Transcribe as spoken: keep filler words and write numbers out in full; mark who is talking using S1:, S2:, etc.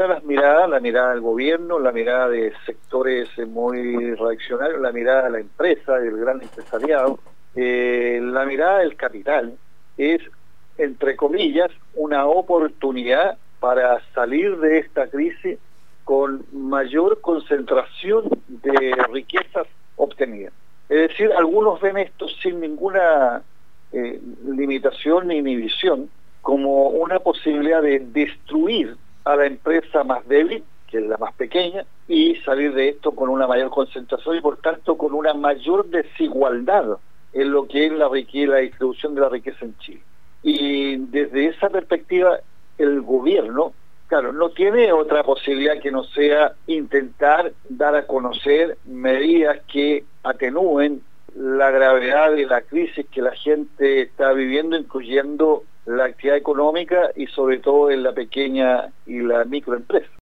S1: una de las miradas, la mirada del gobierno, la mirada de sectores muy reaccionarios, la mirada de la empresa, del gran empresariado, eh, la mirada del capital, es, entre comillas, una oportunidad para salir de esta crisis con mayor concentración de riquezas obtenidas. Es decir, algunos ven esto sin ninguna eh, limitación ni inhibición, como una posibilidad de destruir a la empresa más débil, que es la más pequeña, y salir de esto con una mayor concentración y por tanto con una mayor desigualdad en lo que es la riqueza, la distribución de la riqueza en Chile. Y desde esa perspectiva, el gobierno, claro, no tiene otra posibilidad que no sea intentar dar a conocer medidas que atenúen la gravedad de la crisis que la gente está viviendo, incluyendo la actividad económica y sobre todo en la pequeña y la microempresa.